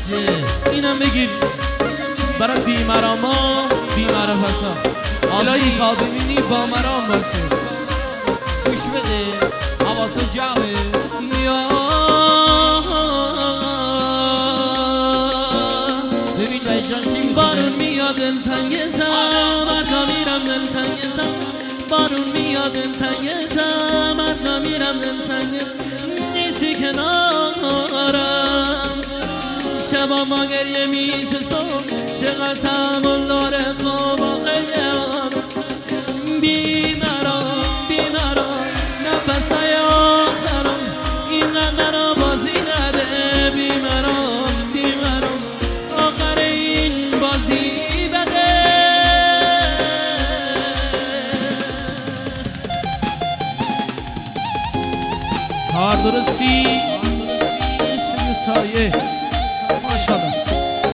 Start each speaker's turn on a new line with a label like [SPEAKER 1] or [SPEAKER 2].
[SPEAKER 1] اینم بگیر برای بیمراما بیمرفسا الهی تا ببینی با مرام باشه.
[SPEAKER 2] گوش بده حواس جمعه
[SPEAKER 1] یا
[SPEAKER 2] ببین ویجان چی میکنه.
[SPEAKER 1] بارون میاد دلتنگتم هر جا میرم دلتنگتم بارون میاد دلتنگتم هر جا میرم دلتنگتم نیستی کنارم شبا ما گریه میشه صبح چقدر تحمل داره خواب و قیم بیمرام نفسای آخرم اینقدر بازی نده بیمرام آخر این بازی بده. کار درستی مثل سایه ماشاءالله.